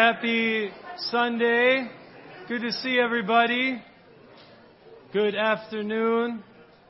Happy Sunday. Good to see everybody. Good afternoon.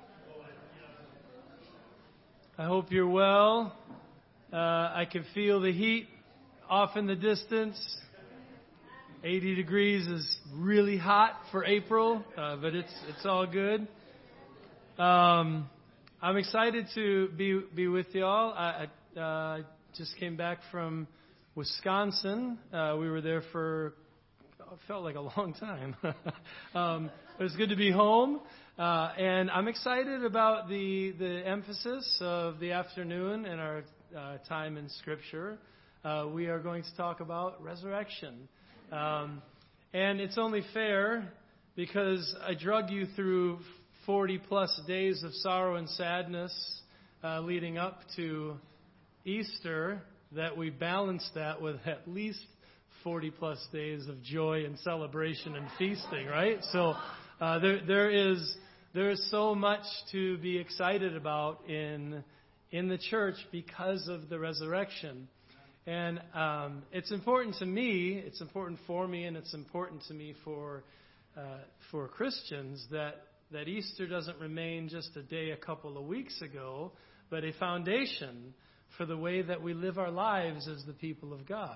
I hope you're well. I can feel the heat off in the distance. 80 degrees is really hot for April, but it's all good. I'm excited to be with y'all. I just came back from Wisconsin. We were there for, felt like a long time. It was good to be home. And I'm excited about the emphasis of the afternoon and our time in Scripture. We are going to talk about resurrection. And it's only fair because I drug you through 40-plus days of sorrow and sadness leading up to Easter, that we balance that with at least 40-plus days of joy and celebration and feasting, right? So there is so much to be excited about in the church because of the resurrection. And it's important to me, it's important for me, and it's important to me for Christians that Easter doesn't remain just a day a couple of weeks ago, but a foundation for the way that we live our lives as the people of God.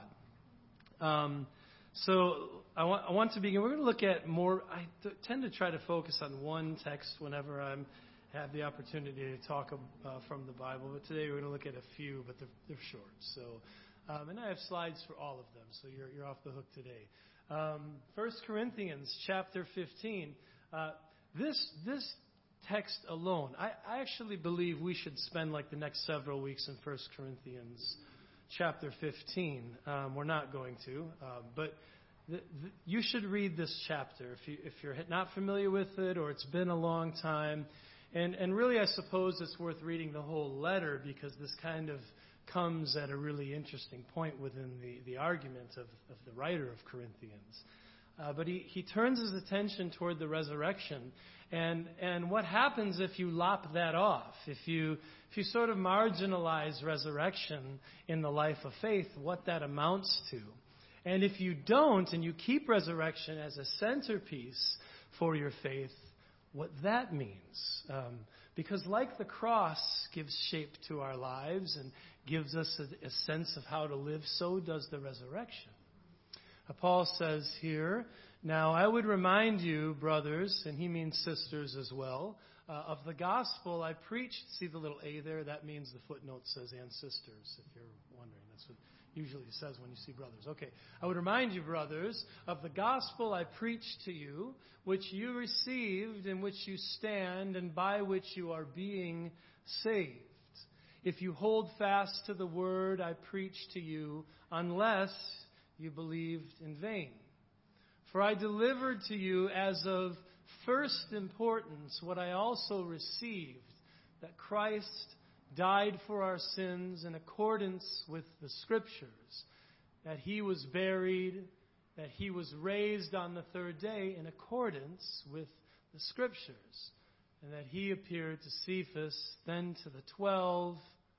So I want to begin. We're going to look at more. I tend to try to focus on one text whenever I have the opportunity to talk from the Bible. But today we're going to look at a few, but they're short. So, and I have slides for all of them, so you're off the hook today. 1 Corinthians chapter 15. This text alone, I actually believe we should spend like the next several weeks in 1 Corinthians chapter 15. We're not going to, but you should read this chapter if you're not familiar with it or it's been a long time. And really, I suppose it's worth reading the whole letter because this kind of comes at a really interesting point within the argument of the writer of Corinthians. But he turns his attention toward the resurrection. And what happens if you lop that off? If you sort of marginalize resurrection in the life of faith, what that amounts to. And if you don't, and you keep resurrection as a centerpiece for your faith, what that means. Because like the cross gives shape to our lives and gives us a sense of how to live, so does the resurrection. Paul says here, now I would remind you, brothers, and he means sisters as well, of the gospel I preached. See the little A there? That means the footnote says and sisters, if you're wondering. That's what usually it says when you see brothers. Okay. I would remind you, brothers, of the gospel I preached to you, which you received, in which you stand, and by which you are being saved. If you hold fast to the word I preached to you, unless you believed in vain. For I delivered to you as of first importance what I also received, that Christ died for our sins in accordance with the Scriptures, that he was buried, that he was raised on the third day in accordance with the Scriptures, and that he appeared to Cephas, then to the 12.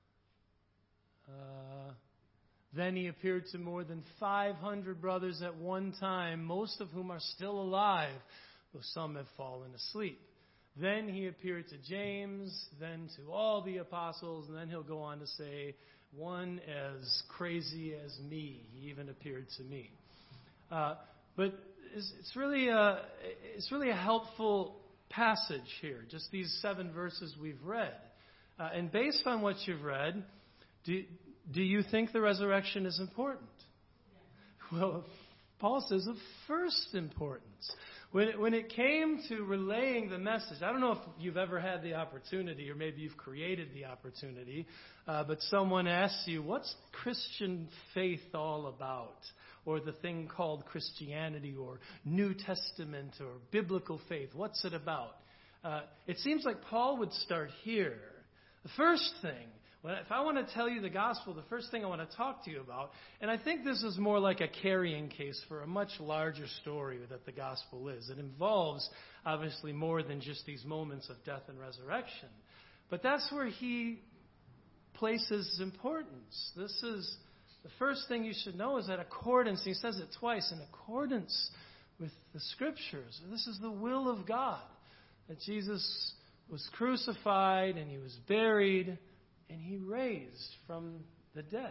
Then he appeared to more than 500 brothers at one time, most of whom are still alive, though some have fallen asleep. Then he appeared to James, then to all the apostles, and then he'll go on to say, one as crazy as me. He even appeared to me. But it's really a helpful passage here, just these 7 verses we've read. And based on what you've read, do you think the resurrection is important? Well, Paul says of first importance. When it came to relaying the message, I don't know if you've ever had the opportunity, or maybe you've created the opportunity, but someone asks you, what's Christian faith all about? Or the thing called Christianity, or New Testament, or biblical faith. What's it about? It seems like Paul would start here. The first thing, if I want to tell you the gospel, the first thing I want to talk to you about, and I think this is more like a carrying case for a much larger story that the gospel is. It involves, obviously, more than just these moments of death and resurrection. But that's where he places importance. This The first thing you should know is that accordance, he says it twice, in accordance with the Scriptures. This is the will of God, that Jesus was crucified and he was buried and he raised from the dead.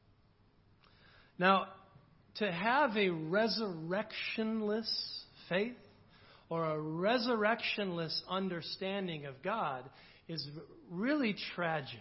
Now, to have a resurrectionless faith or a resurrectionless understanding of God is really tragic.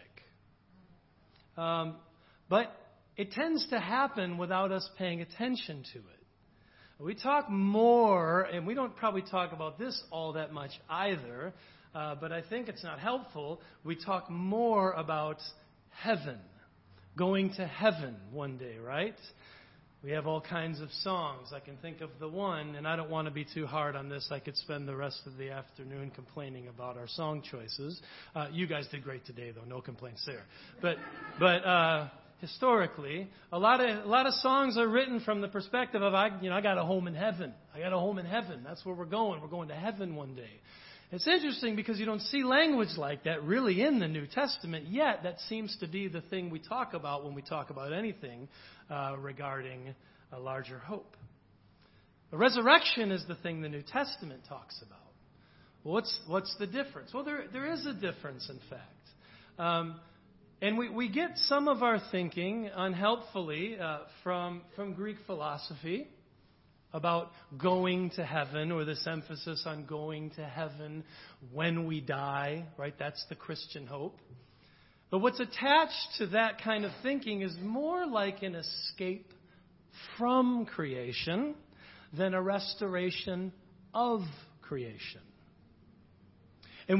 But it tends to happen without us paying attention to it. We talk more, and we don't probably talk about this all that much either, but I think it's not helpful. We talk more about heaven, going to heaven one day, right? We have all kinds of songs. I can think of the one, and I don't want to be too hard on this. I could spend the rest of the afternoon complaining about our song choices. You guys did great today, though. No complaints there. But historically, a lot of songs are written from the perspective of I got a home in heaven. I got a home in heaven. That's where we're going. We're going to heaven one day. It's interesting because you don't see language like that really in the New Testament, yet that seems to be the thing we talk about when we talk about anything regarding a larger hope. The resurrection is the thing the New Testament talks about. Well, what's the difference? Well, there is a difference, in fact. And we get some of our thinking unhelpfully from Greek philosophy about going to heaven, or this emphasis on going to heaven when we die, right? That's the Christian hope. But what's attached to that kind of thinking is more like an escape from creation than a restoration of creation. And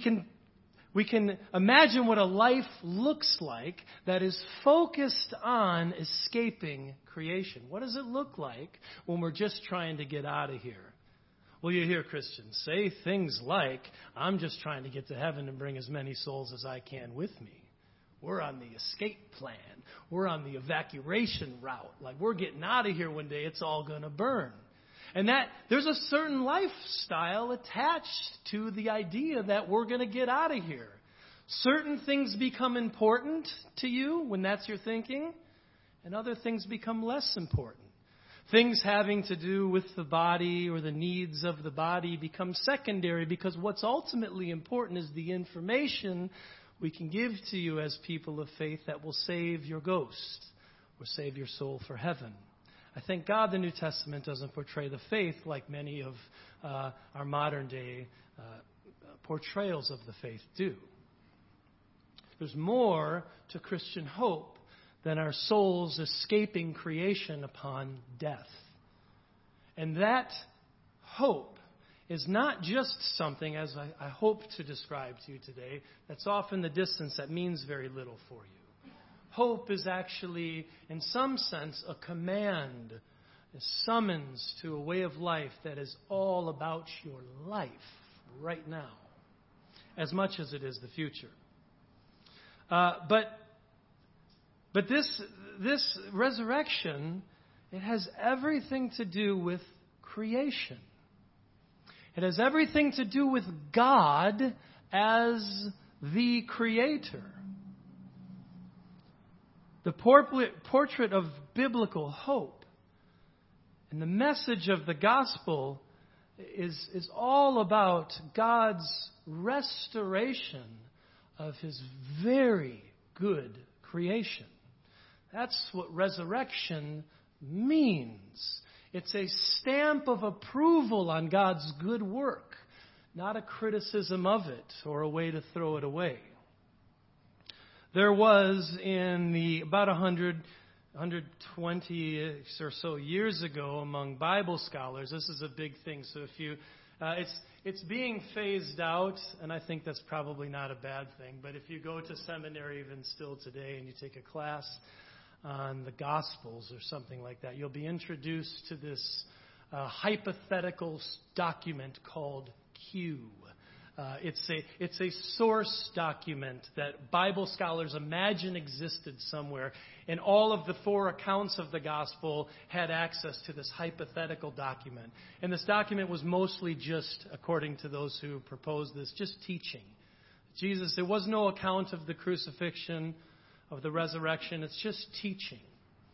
we can imagine what a life looks like that is focused on escaping creation. What does it look like when we're just trying to get out of here? Well, you hear Christians say things like, I'm just trying to get to heaven and bring as many souls as I can with me. We're on the escape plan. We're on the evacuation route. Like, we're getting out of here one day. It's all going to burn. And that there's a certain lifestyle attached to the idea that we're going to get out of here. Certain things become important to you when that's your thinking, and other things become less important. Things having to do with the body or the needs of the body become secondary, because what's ultimately important is the information we can give to you as people of faith that will save your ghost or save your soul for heaven. I thank God the New Testament doesn't portray the faith like many of our modern day portrayals of the faith do. There's more to Christian hope than our souls escaping creation upon death. And that hope is not just something, as I hope to describe to you today, that's off in the distance that means very little for you. Hope is actually, in some sense, a command, a summons to a way of life that is all about your life right now, as much as it is the future. But this resurrection, it has everything to do with creation. It has everything to do with God as the Creator. The portrait of biblical hope and the message of the gospel is all about God's restoration of His very good creation. That's what resurrection means. It's a stamp of approval on God's good work, not a criticism of it or a way to throw it away. There was in about 120 or so years ago among Bible scholars, this is a big thing. So if you, it's being phased out, and I think that's probably not a bad thing. But if you go to seminary even still today and you take a class on the Gospels or something like that, you'll be introduced to this hypothetical document called Q. It's a source document that Bible scholars imagine existed somewhere, and all of the four accounts of the gospel had access to this hypothetical document. And this document was mostly just, according to those who proposed this, just teaching. There was no account of the crucifixion, of the resurrection. It's just teaching.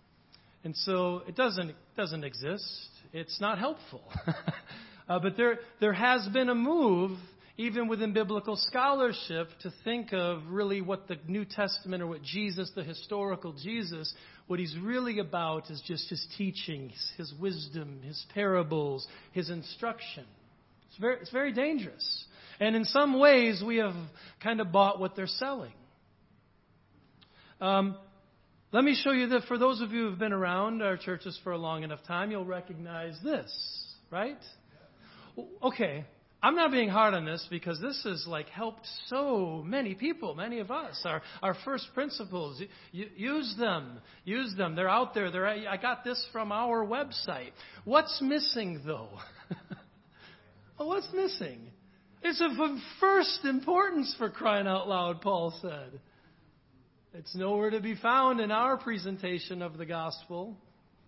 And so it doesn't exist. It's not helpful. But there has been a move, even within biblical scholarship, to think of really what the New Testament or what Jesus, the historical Jesus, what he's really about is just his teachings, his wisdom, his parables, his instruction. It's very dangerous. And in some ways, we have kind of bought what they're selling. Let me show you that for those of you who have been around our churches for a long enough time, you'll recognize this, right? Okay, I'm not being hard on this because this has helped so many people, many of us. Our first principles, use them. They're out there. I got this from our website. What's missing though? Well, what's missing? It's of first importance, for crying out loud, Paul said. It's nowhere to be found in our presentation of the gospel.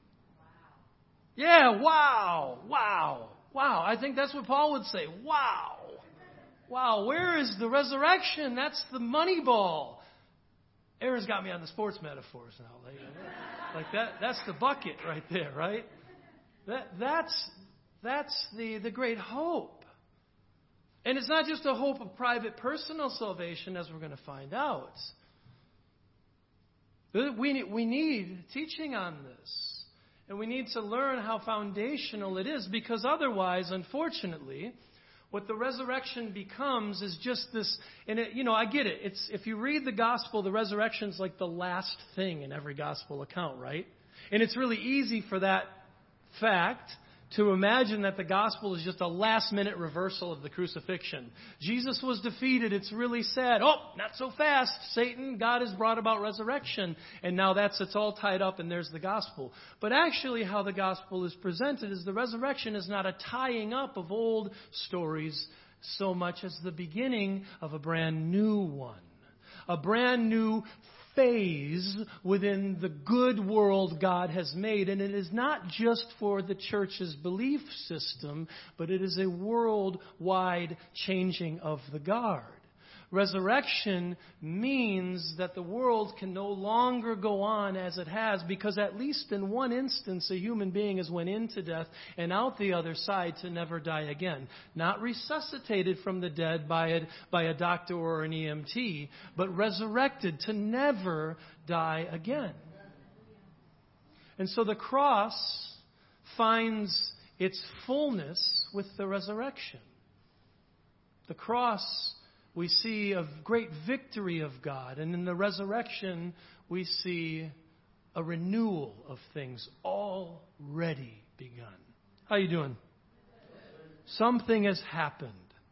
Yeah, wow. I think that's what Paul would say. Wow, where is the resurrection? That's the money ball. Aaron's got me on the sports metaphors now. Like that's the bucket right there, right? That's the great hope. And it's not just a hope of private personal salvation, as we're going to find out. We need teaching on this. And we need to learn how foundational it is, because otherwise, unfortunately, what the resurrection becomes is just this. And I get it. It's if you read the gospel, the resurrection's like the last thing in every gospel account, right? And it's really easy for that fact to imagine that the gospel is just a last-minute reversal of the crucifixion. Jesus was defeated. It's really sad. Oh, not so fast, Satan. God has brought about resurrection. And now it's all tied up, and there's the gospel. But actually how the gospel is presented is the resurrection is not a tying up of old stories so much as the beginning of a brand new one. A brand new phase within the good world God has made. And it is not just for the church's belief system, but it is a worldwide changing of the guard. Resurrection means that the world can no longer go on as it has, because at least in one instance, a human being has went into death and out the other side to never die again. Not resuscitated from the dead by a doctor or an EMT, but resurrected to never die again. And so the cross finds its fullness with the resurrection. The cross, we see a great victory of God. And in the resurrection, we see a renewal of things already begun. How you doing? Something has happened.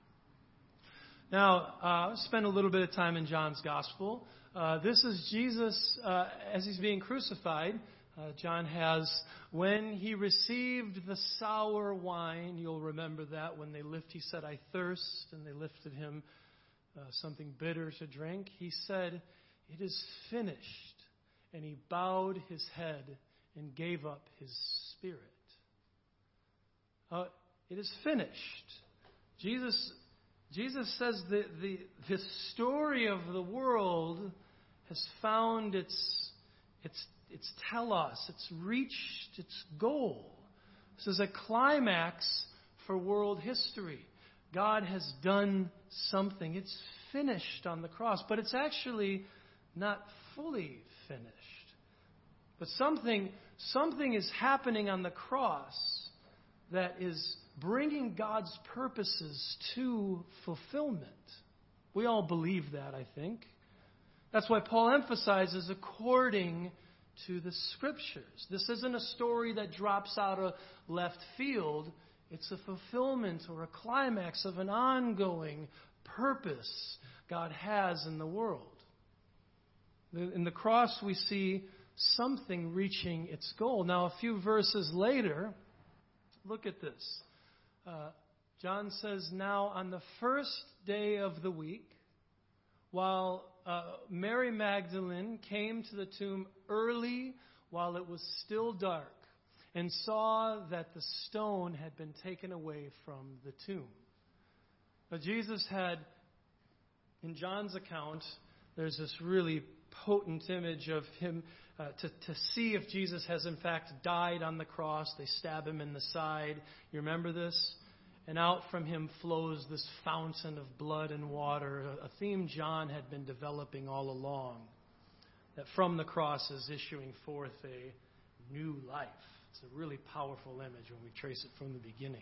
Now, I'll spend a little bit of time in John's Gospel. This is Jesus as he's being crucified. John has, when he received the sour wine, you'll remember that when he said, I thirst, and they lifted him something bitter to drink. He said, it is finished. And he bowed his head and gave up his spirit. It is finished. Jesus says the story of the world has found its telos. It's reached its goal. This is a climax for world history. God has done something. It's finished on the cross, but it's actually not fully finished. But something is happening on the cross that is bringing God's purposes to fulfillment. We all believe that, I think. That's why Paul emphasizes according to the Scriptures. This isn't a story that drops out of left field. It's a fulfillment or a climax of an ongoing purpose God has in the world. In the cross, we see something reaching its goal. Now, a few verses later, look at this. John says, now on the first day of the week, while Mary Magdalene came to the tomb early while it was still dark, and saw that the stone had been taken away from the tomb. Now, Jesus had, in John's account, there's this really potent image of him to see if Jesus has in fact died on the cross. They stab him in the side. You remember this? And out from him flows this fountain of blood and water, a theme John had been developing all along, that from the cross is issuing forth a new life. It's a really powerful image when we trace it from the beginning.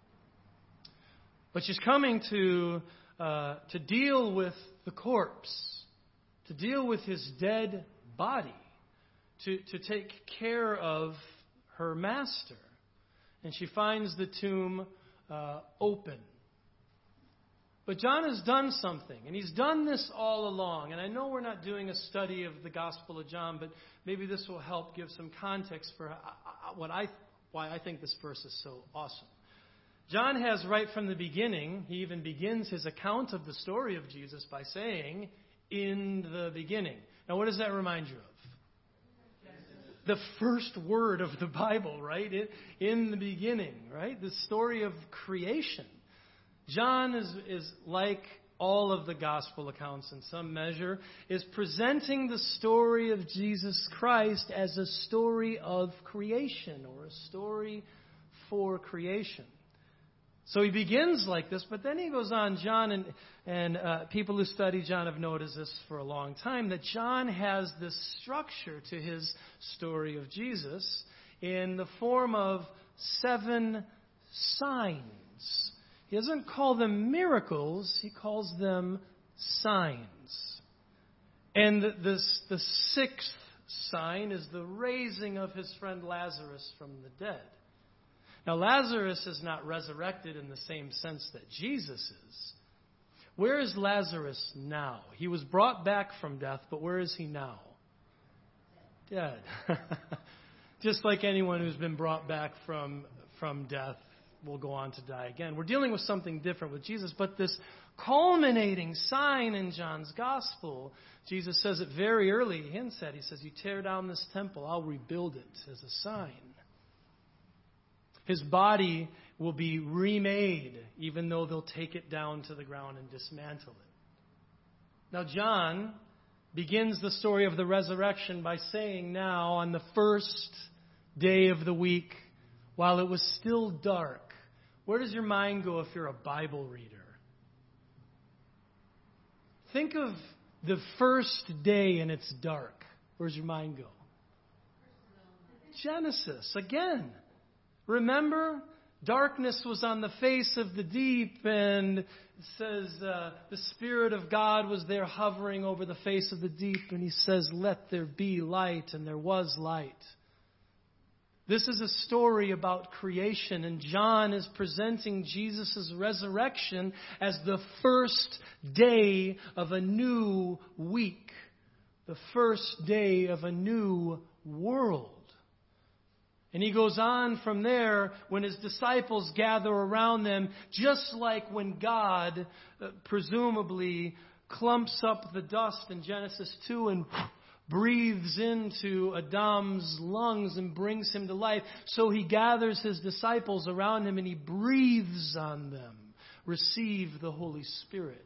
But she's coming to deal with the corpse, to deal with his dead body, to take care of her master. And she finds the tomb open. But John has done something, and he's done this all along. And I know we're not doing a study of the Gospel of John, but maybe this will help give some context for why I think this verse is so awesome. John has right from the beginning, he even begins his account of the story of Jesus by saying, "In the beginning." Now, what does that remind you of? The first word of the Bible, right? In the beginning, right? The story of creation. John is like all of the gospel accounts in some measure, is presenting the story of Jesus Christ as a story of creation or a story for creation. So he begins like this, but then he goes on, John, and people who study John have noticed this for a long time, that John has this structure to his story of Jesus in the form of 7 signs. He doesn't call them miracles, he calls them signs. And the 6th sign is the raising of his friend Lazarus from the dead. Now, Lazarus is not resurrected in the same sense that Jesus is. Where is Lazarus now? He was brought back from death, but where is he now? Dead. Just like anyone who's been brought back from death will go on to die again. We're dealing with something different with Jesus, but this culminating sign in John's Gospel, Jesus says it very early. He hints at it. He says, "You tear down this temple, I'll rebuild it," as a sign. His body will be remade, even though they'll take it down to the ground and dismantle it. Now, John begins the story of the resurrection by saying now, on the first day of the week, while it was still dark. Where does your mind go if you're a Bible reader? Think of the first day and it's dark. Where's your mind go? Genesis, again. Remember, darkness was on the face of the deep, and it says the Spirit of God was there hovering over the face of the deep, and he says, "Let there be light," and there was light. This is a story about creation, and John is presenting Jesus' resurrection as the first day of a new week, the first day of a new world. And he goes on from there when his disciples gather around them, just like when God presumably clumps up the dust in Genesis 2 and breathes into Adam's lungs and brings him to life. So he gathers his disciples around him and he breathes on them. Receive the Holy Spirit.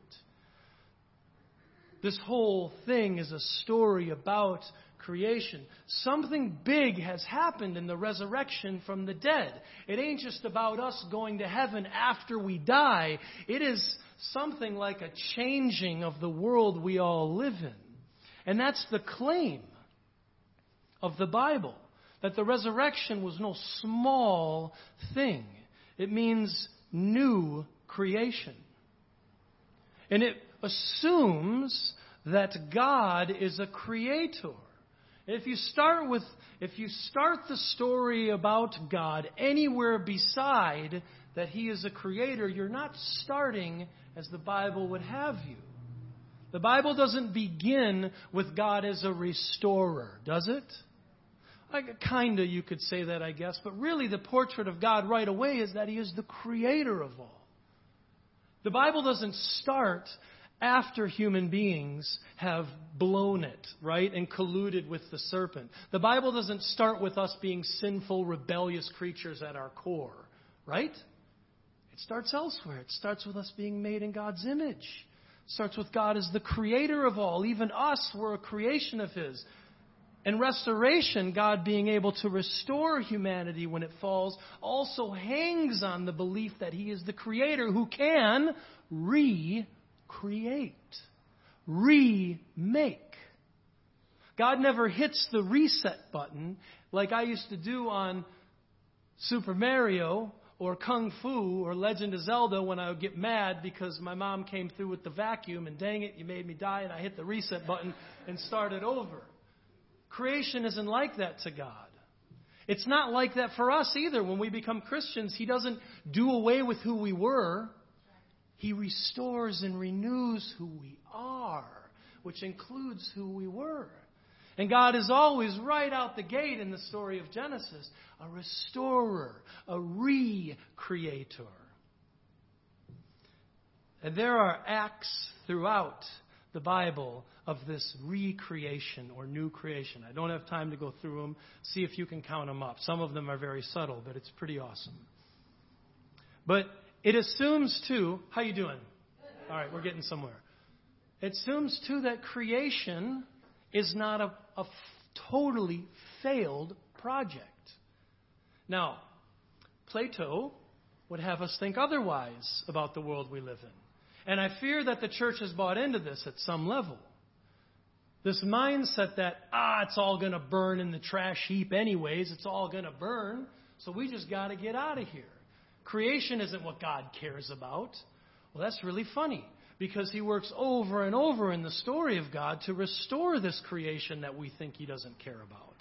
This whole thing is a story about creation. Something big has happened in the resurrection from the dead. It ain't just about us going to heaven after we die. It is something like a changing of the world we all live in. And that's the claim of the Bible, that the resurrection was no small thing. It means new creation. And it assumes that God is a creator. If you start the story about God anywhere beside that He is a creator, you're not starting as the Bible would have you. The Bible doesn't begin with God as a restorer, does it? Kinda, you could say that, I guess. But really, the portrait of God right away is that He is the creator of all. The Bible doesn't start after human beings have blown it, right, and colluded with the serpent. The Bible doesn't start with us being sinful, rebellious creatures at our core, right? It starts elsewhere. It starts with us being made in God's image. Starts with God as the creator of all. Even us, we're a creation of His. And restoration, God being able to restore humanity when it falls, also hangs on the belief that He is the Creator who can recreate, remake. God never hits the reset button like I used to do on Super Mario or Kung Fu or Legend of Zelda when I would get mad because my mom came through with the vacuum and dang it, you made me die, and I hit the reset button and started over. Creation isn't like that to God. It's not like that for us either. When we become Christians, He doesn't do away with who we were. He restores and renews who we are, which includes who we were. And God is always right out the gate in the story of Genesis, a restorer, a recreator. And there are acts throughout the Bible of this recreation or new creation. I don't have time to go through them. See if you can count them up. Some of them are very subtle, but it's pretty awesome. But it assumes too, how you doing? All right, we're getting somewhere. It assumes too that creation is not a totally failed project. Now, Plato would have us think otherwise about the world we live in. And I fear that the church has bought into this at some level. This mindset that, it's all going to burn in the trash heap anyways. It's all going to burn. So we just got to get out of here. Creation isn't what God cares about. Well, that's really funny because He works over and over in the story of God to restore this creation that we think He doesn't care about.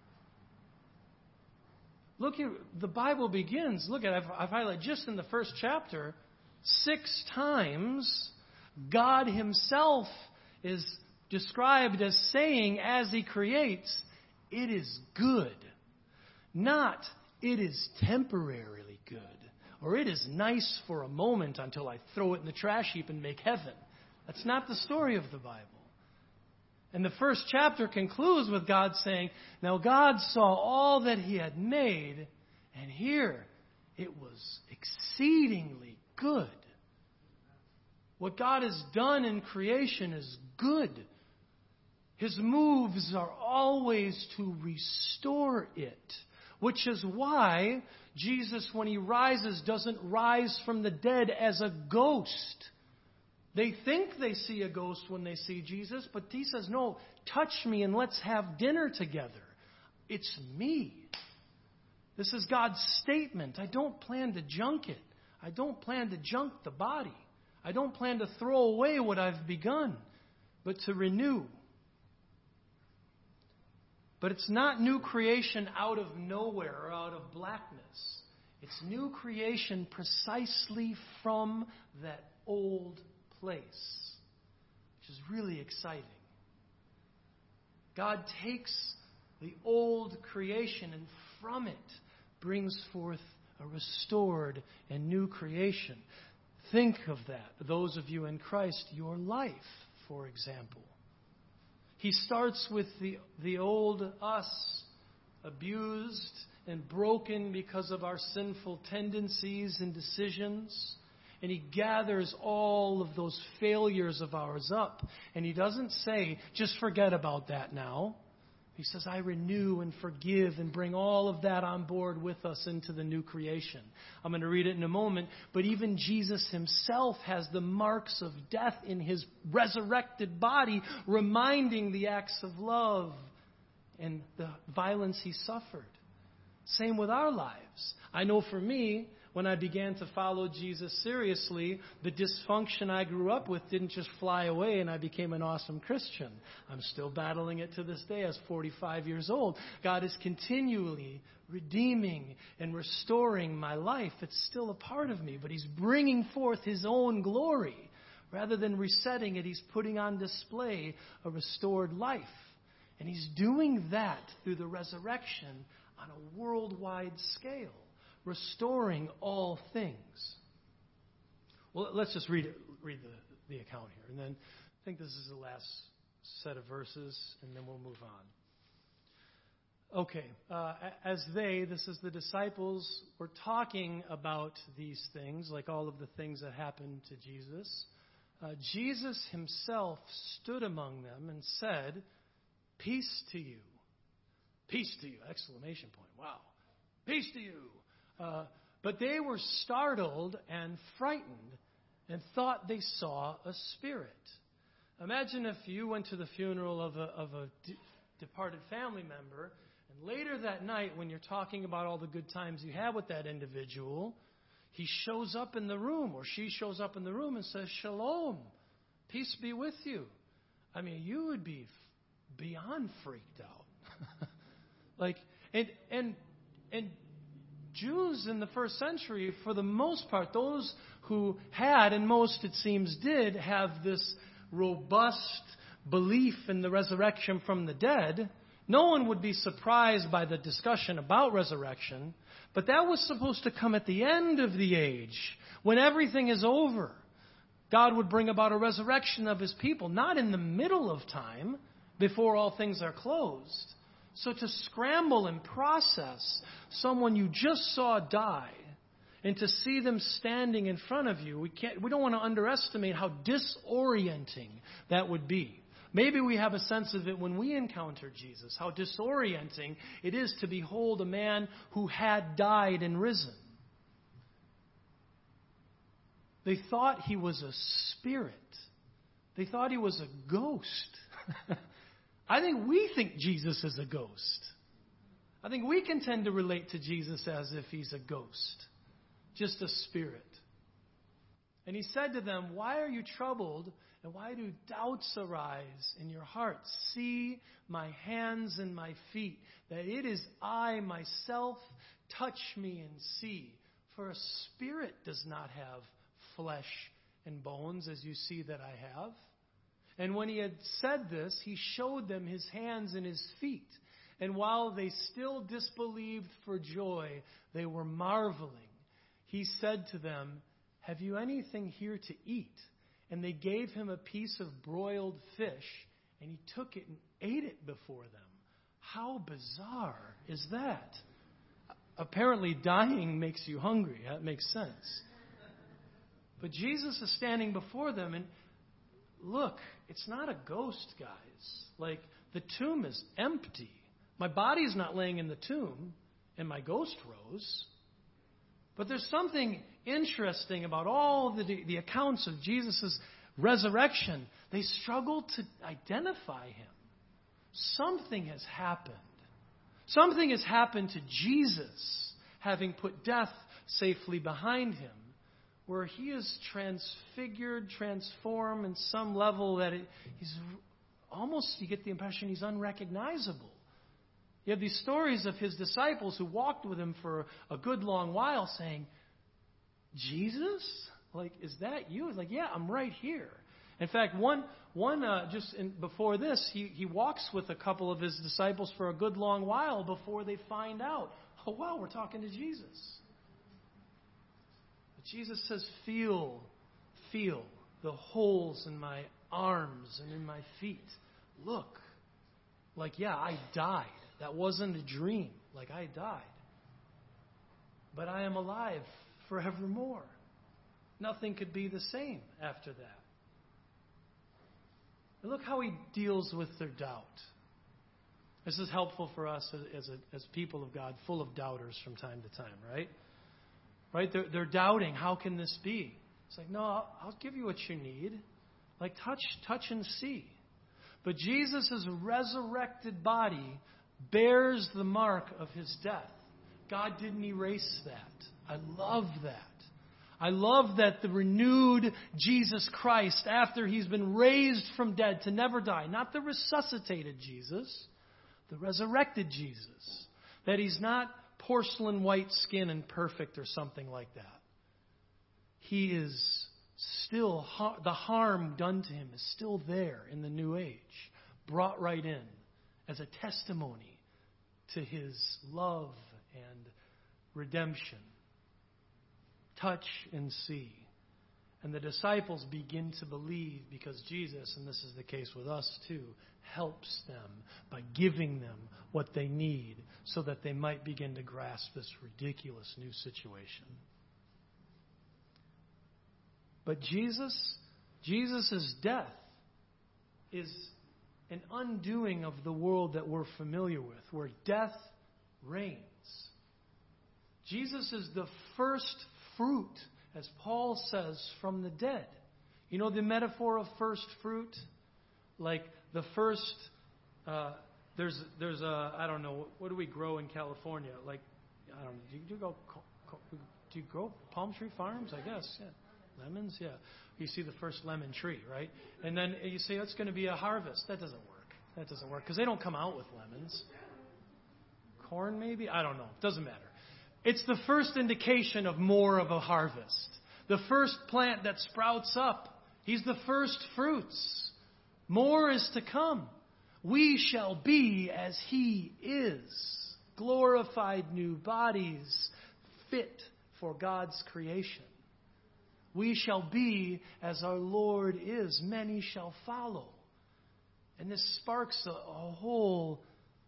Look here, the Bible begins. Look at, I've highlighted just in the first chapter, 6 times God Himself is described as saying as He creates, it is good. Not, it is temporarily good. Or it is nice for a moment until I throw it in the trash heap and make heaven. That's not the story of the Bible. And the first chapter concludes with God saying, now God saw all that He had made, and here it was exceedingly good. What God has done in creation is good. His moves are always to restore it, which is why Jesus, when He rises, doesn't rise from the dead as a ghost. They think they see a ghost when they see Jesus, but He says, no, touch me and let's have dinner together. It's me. This is God's statement. I don't plan to junk it. I don't plan to junk the body. I don't plan to throw away what I've begun, but to renew. But it's not new creation out of nowhere or out of blackness. It's new creation precisely from that old place, which is really exciting. God takes the old creation and from it brings forth a restored and new creation. Think of that. Those of you in Christ, your life, for example. He starts with the old us, abused and broken because of our sinful tendencies and decisions. And He gathers all of those failures of ours up. And He doesn't say, just forget about that now. He says, I renew and forgive and bring all of that on board with us into the new creation. I'm going to read it in a moment. But even Jesus Himself has the marks of death in His resurrected body, reminding the acts of love and the violence He suffered. Same with our lives. I know for me, when I began to follow Jesus seriously, the dysfunction I grew up with didn't just fly away and I became an awesome Christian. I'm still battling it to this day as 45 years old. God is continually redeeming and restoring my life. It's still a part of me, but He's bringing forth His own glory. Rather than resetting it, He's putting on display a restored life. And He's doing that through the resurrection on a worldwide scale. Restoring all things. Well, let's just read the account here. And then I think this is the last set of verses, and then we'll move on. Okay. This is the disciples, were talking about these things, like all of the things that happened to Jesus. Jesus himself stood among them and said, "Peace to you." Peace to you! Exclamation point. Wow. Peace to you. But they were startled and frightened and thought they saw a spirit. Imagine if you went to the funeral of a departed family member, and later that night when you're talking about all the good times you had with that individual, he shows up in the room or she shows up in the room and says, "Shalom, peace be with you." I mean, you would be beyond freaked out. And Jews in the first century, for the most part, those who had, and most it seems did, have this robust belief in the resurrection from the dead, no one would be surprised by the discussion about resurrection, but that was supposed to come at the end of the age, when everything is over. God would bring about a resurrection of His people, not in the middle of time, before all things are closed. So to scramble and process someone you just saw die and to see them standing in front of you, we don't want to underestimate how disorienting that would be. Maybe we have a sense of it when we encounter Jesus, how disorienting it is to behold a man who had died and risen. They thought he was a spirit. They thought he was a ghost. I think we think Jesus is a ghost. I think we can tend to relate to Jesus as if he's a ghost, just a spirit. And he said to them, "Why are you troubled, and why do doubts arise in your hearts? See my hands and my feet, that it is I myself. Touch me and see. For a spirit does not have flesh and bones, as you see that I have." And when he had said this, he showed them his hands and his feet. And while they still disbelieved for joy, they were marveling. He said to them, "Have you anything here to eat?" And they gave him a piece of broiled fish, and he took it and ate it before them. How bizarre is that? Apparently, dying makes you hungry. That makes sense. But Jesus is standing before them, and look, it's not a ghost, guys. Like, the tomb is empty. My body's not laying in the tomb, and my ghost rose. But there's something interesting about all the accounts of Jesus' resurrection. They struggle to identify him. Something has happened. Something has happened to Jesus, having put death safely behind him, where he is transfigured, transformed in some level that he's almost, you get the impression he's unrecognizable. You have these stories of his disciples who walked with him for a good long while saying, "Jesus? Like, is that you?" It's like, "Yeah, I'm right here." In fact, before this, he walks with a couple of his disciples for a good long while before they find out, "Oh, wow, we're talking to Jesus." But Jesus says, feel the holes in my arms and in my feet. Look, like, yeah, I died. That wasn't a dream. Like, I died. But I am alive forevermore. Nothing could be the same after that. And look how he deals with their doubt. This is helpful for us as people of God, full of doubters from time to time, right? Right? They're doubting, how can this be? It's like, no, I'll give you what you need. Like, touch and see. But Jesus' resurrected body bears the mark of his death. God didn't erase that. I love that. I love that the renewed Jesus Christ, after he's been raised from dead to never die, not the resuscitated Jesus, the resurrected Jesus, that he's not porcelain white skin and perfect or something like that. He is still, the harm done to him is still there in the new age, brought right in as a testimony to his love and redemption. Touch and see. And the disciples begin to believe because Jesus, and this is the case with us too, helps them by giving them what they need so that they might begin to grasp this ridiculous new situation. But Jesus Jesus' death is an undoing of the world that we're familiar with, where death reigns. Jesus is the first fruit, as Paul says, from the dead. You know the metaphor of first fruit? Like the first, there's a, I don't know, what do we grow in California? Like, I don't know, do you grow palm tree farms? I guess, yeah. Lemons, yeah. You see the first lemon tree, right? And then you say, it's going to be a harvest. That doesn't work because they don't come out with lemons. Corn, maybe? I don't know. Doesn't matter. It's the first indication of more of a harvest. The first plant that sprouts up. He's the first fruits. More is to come. We shall be as He is. Glorified new bodies fit for God's creation. We shall be as our Lord is. Many shall follow. And this sparks a whole,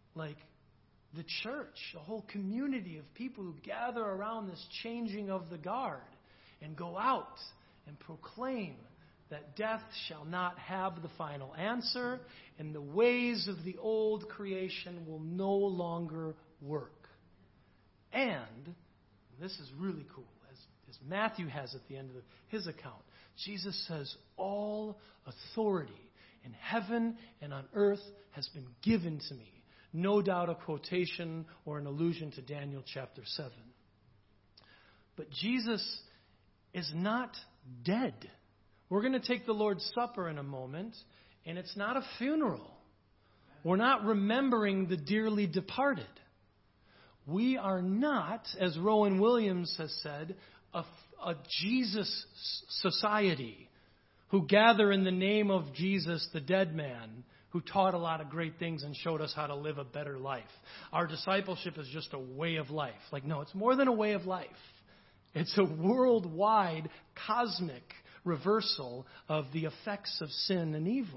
the church, a whole community of people who gather around this changing of the guard and go out and proclaim that death shall not have the final answer and the ways of the old creation will no longer work. And this is really cool, as Matthew has at the end of his account. Jesus says, all authority in heaven and on earth has been given to me. No doubt a quotation or an allusion to Daniel chapter 7. But Jesus is not dead. We're going to take the Lord's Supper in a moment, and it's not a funeral. We're not remembering the dearly departed. We are not, as Rowan Williams has said, a Jesus society who gather in the name of Jesus, the dead man, who taught a lot of great things and showed us how to live a better life. Our discipleship is just a way of life. No, it's more than a way of life. It's a worldwide, cosmic reversal of the effects of sin and evil.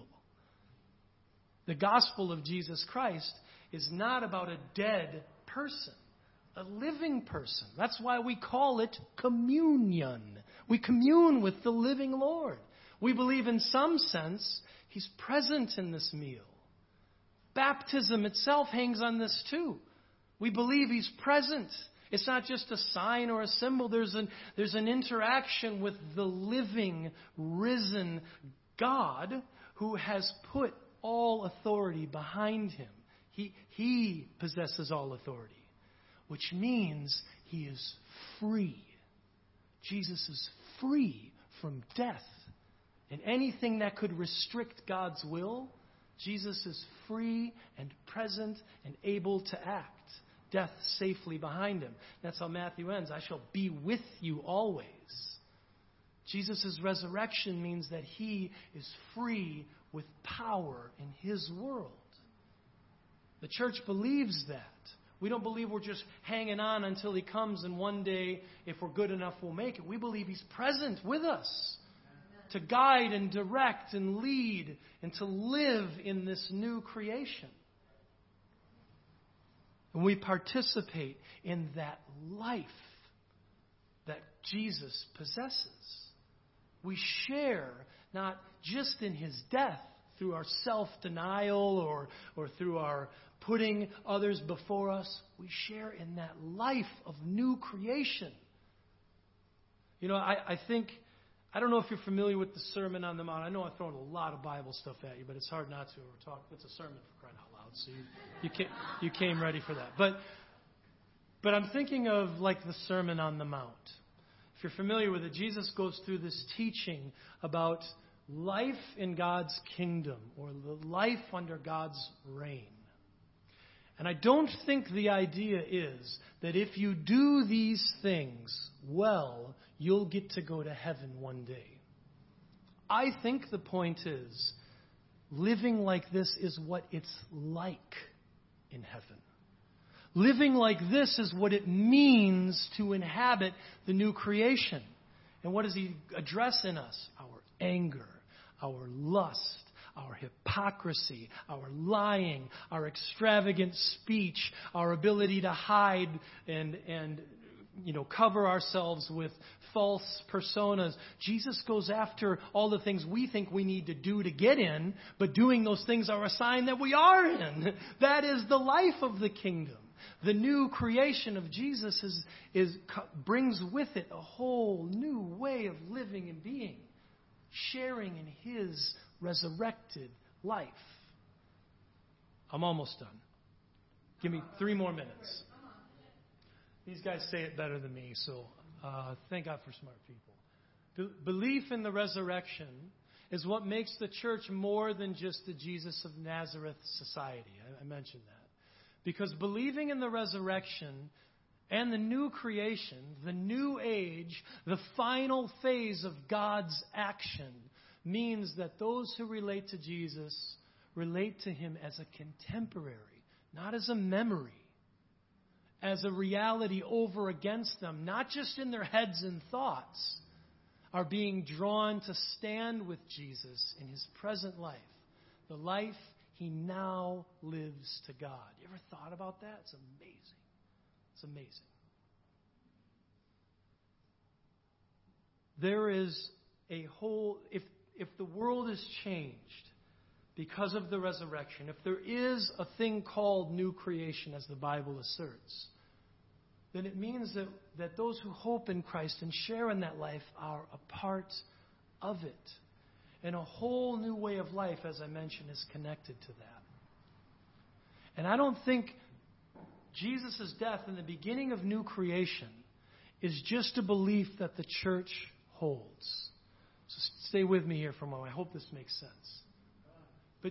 The gospel of Jesus Christ is not about a dead person, a living person. That's why we call it communion. We commune with the living Lord. We believe in some sense He's present in this meal. Baptism itself hangs on this too. We believe He's present. It's not just a sign or a symbol. There's an interaction with the living, risen God who has put all authority behind Him. He possesses all authority, which means He is free. Jesus is free from death. And anything that could restrict God's will, Jesus is free and present and able to act. Death safely behind Him. That's how Matthew ends. I shall be with you always. Jesus' resurrection means that He is free with power in His world. The church believes that. We don't believe we're just hanging on until He comes and one day, if we're good enough, we'll make it. We believe He's present with us to guide and direct and lead and to live in this new creation. And we participate in that life that Jesus possesses. We share not just in His death through our self-denial or through our putting others before us. We share in that life of new creation. You know, I think, I don't know if you're familiar with the Sermon on the Mount. I know I've thrown a lot of Bible stuff at you, but it's hard not to. It's a sermon, for crying out loud, so you came ready for that. But I'm thinking of the Sermon on the Mount. If you're familiar with it, Jesus goes through this teaching about life in God's kingdom or the life under God's reign. And I don't think the idea is that if you do these things well, you'll get to go to heaven one day. I think the point is, living like this is what it's like in heaven. Living like this is what it means to inhabit the new creation. And what does He address in us? Our anger, our lust, our hypocrisy, our lying, our extravagant speech, our ability to hide and cover ourselves with false personas. Jesus goes after all the things we think we need to do to get in, but doing those things are a sign that we are in. That is the life of the kingdom. The new creation of Jesus brings with it a whole new way of living and being, sharing in His resurrected life. I'm almost done. Give me 3 more minutes. These guys say it better than me, so thank God for smart people. Belief in the resurrection is what makes the church more than just the Jesus of Nazareth society. I mentioned that. Because believing in the resurrection and the new creation, the new age, the final phase of God's action, means that those who relate to Jesus relate to Him as a contemporary, not as a memory, as a reality over against them, not just in their heads and thoughts, are being drawn to stand with Jesus in His present life, the life He now lives to God. You ever thought about that? It's amazing. It's amazing. There is a whole, if the world is changed because of the resurrection, if there is a thing called new creation, as the Bible asserts, then it means that those who hope in Christ and share in that life are a part of it. And a whole new way of life, as I mentioned, is connected to that. And I don't think Jesus' death in the beginning of new creation is just a belief that the church holds. So stay with me here for a moment. I hope this makes sense.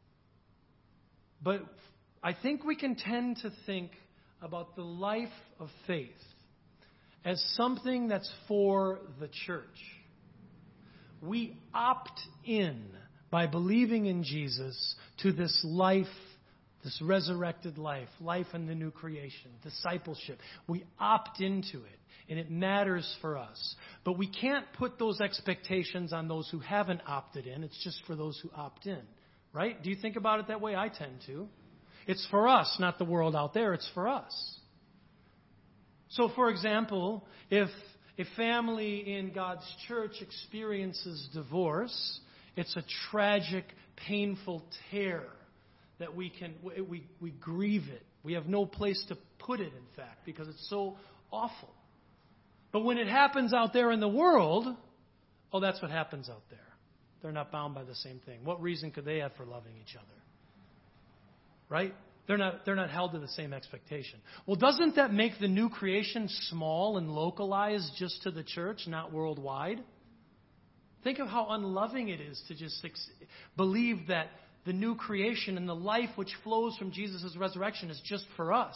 But I think we can tend to think about the life of faith as something that's for the church. We opt in by believing in Jesus to this life, this resurrected life in the new creation, discipleship. We opt into it, and it matters for us. But we can't put those expectations on those who haven't opted in. It's just for those who opt in, right? Do you think about it that way? I tend to. It's for us, not the world out there. It's for us. So, for example, if a family in God's church experiences divorce, it's a tragic, painful tear that we grieve it. We have no place to put it, in fact, because it's so awful. But when it happens out there in the world, that's what happens out there. They're not bound by the same thing. What reason could they have for loving each other? Right? They're not held to the same expectation. Well, doesn't that make the new creation small and localized just to the church, not worldwide? Think of how unloving it is to just believe that the new creation and the life which flows from Jesus' resurrection is just for us.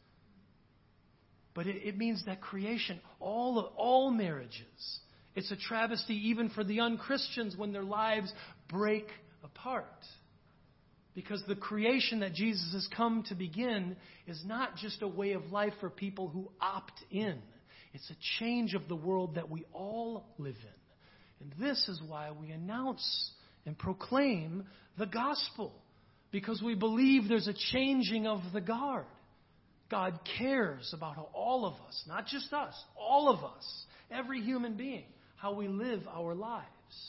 But it means that creation, all marriages, it's a travesty even for the un-Christians when their lives break apart. Because the creation that Jesus has come to begin is not just a way of life for people who opt in. It's a change of the world that we all live in. And this is why we announce and proclaim the gospel. Because we believe there's a changing of the guard. God cares about how all of us, not just us, all of us, every human being, how we live our lives.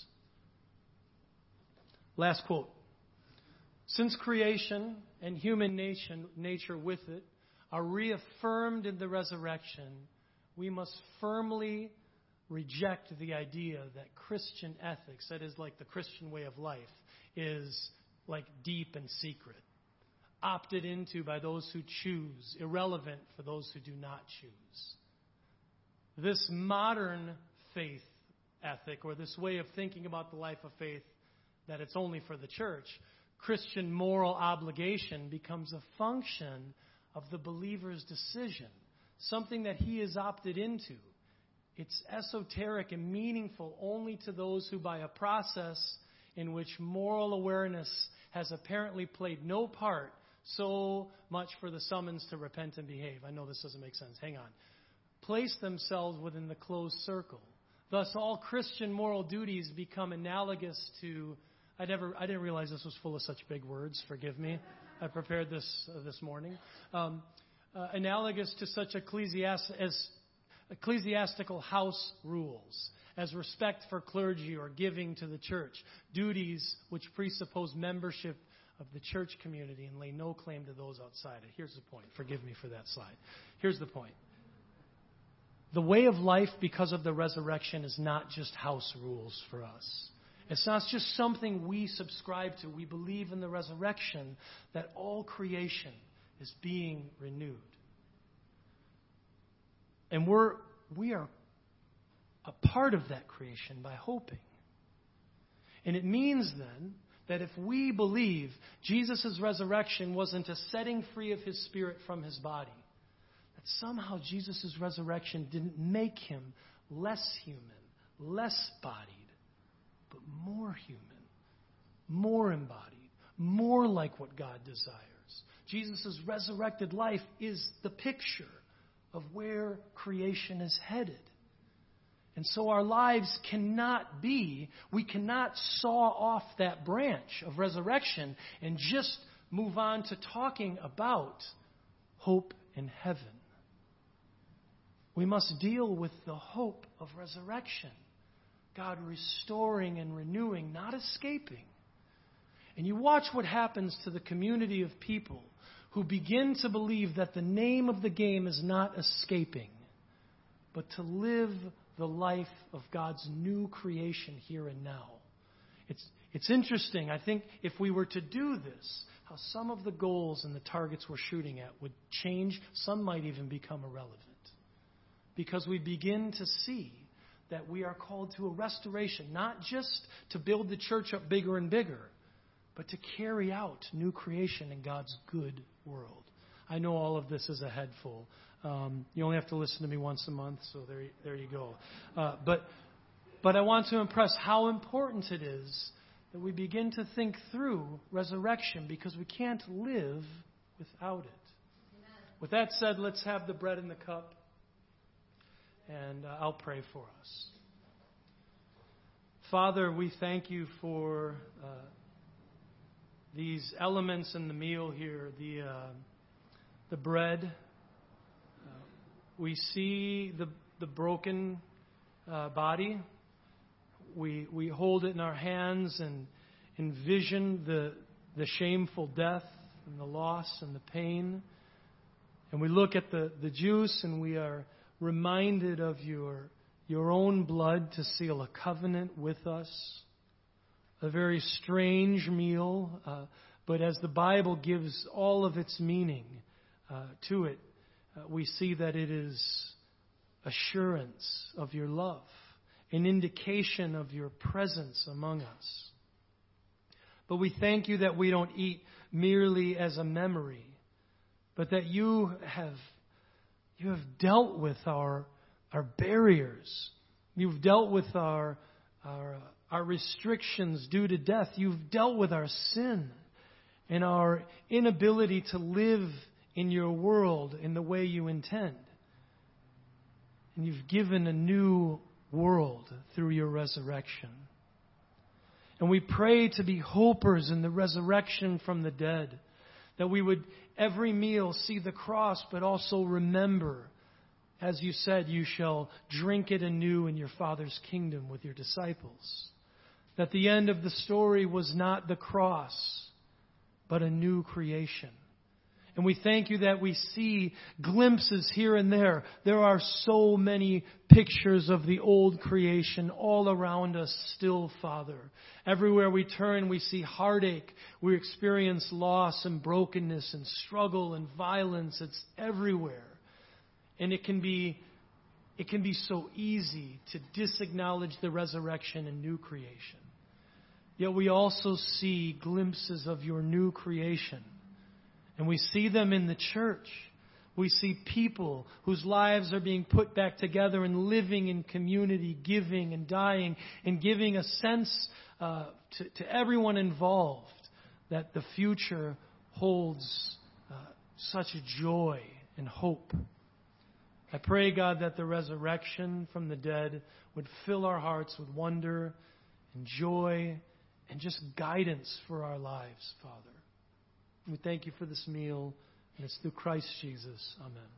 Last quote. Since creation and human nature with it are reaffirmed in the resurrection, we must firmly reject the idea that Christian ethics, that is like the Christian way of life, is like deep and secret, opted into by those who choose, irrelevant for those who do not choose. This modern faith ethic, or this way of thinking about the life of faith, that it's only for the church, Christian moral obligation becomes a function of the believer's decision, something that he has opted into. It's esoteric and meaningful only to those who, by a process in which moral awareness has apparently played no part, so much for the summons to repent and behave. I know this doesn't make sense. Hang on. Place themselves within the closed circle. Thus, all Christian moral duties become analogous to... I didn't realize this was full of such big words. Forgive me. I prepared this morning. Analogous to such ecclesiastical house rules, as respect for clergy or giving to the church, duties which presuppose membership of the church community and lay no claim to those outside it. Here's the point. Forgive me for that slide. Here's the point. The way of life because of the resurrection is not just house rules for us. It's not just something we subscribe to. We believe in the resurrection, that all creation is being renewed. And we are a part of that creation by hoping. And it means then that if we believe Jesus' resurrection wasn't a setting free of his spirit from his body, that somehow Jesus' resurrection didn't make him less human, less bodied, but more human, more embodied, more like what God desires. Jesus' resurrected life is the picture of where creation is headed. And so our lives we cannot saw off that branch of resurrection and just move on to talking about hope in heaven. We must deal with the hope of resurrection. God restoring and renewing, not escaping. And you watch what happens to the community of people who begin to believe that the name of the game is not escaping, but to live the life of God's new creation here and now. It's interesting. I think if we were to do this, how some of the goals and the targets we're shooting at would change. Some might even become irrelevant. Because we begin to see that we are called to a restoration, not just to build the church up bigger and bigger, but to carry out new creation in God's good world. I know all of this is a head full. You only have to listen to me once a month, so there you go. But I want to impress how important it is that we begin to think through resurrection, because we can't live without it. Amen. With that said, let's have the bread and the cup, and I'll pray for us. Father, we thank you for these elements in the meal here, the bread. We see the broken body. We hold it in our hands and envision the shameful death and the loss and the pain. And we look at the juice and we are reminded of your own blood to seal a covenant with us. A very strange meal, but as the Bible gives all of its meaning to it, we see that it is assurance of your love, an indication of your presence among us. But we thank you that we don't eat merely as a memory, but that you have dealt with our barriers. You've dealt with our restrictions due to death. You've dealt with our sin and our inability to live in your world in the way you intend. And you've given a new world through your resurrection. And we pray to be hopers in the resurrection from the dead, that we would every meal see the cross, but also remember, as you said, you shall drink it anew in your Father's kingdom with your disciples. That the end of the story was not the cross, but a new creation. And we thank you that we see glimpses here and there. There are so many pictures of the old creation all around us still, Father. Everywhere we turn, we see heartache. We experience loss and brokenness and struggle and violence. It's everywhere. And it can be so easy to disacknowledge the resurrection and new creation. Yet we also see glimpses of your new creation. And we see them in the church. We see people whose lives are being put back together and living in community, giving and dying, and giving a sense to everyone involved that the future holds such joy and hope. I pray, God, that the resurrection from the dead would fill our hearts with wonder and joy and just guidance for our lives, Father. We thank you for this meal, and it's through Christ Jesus. Amen.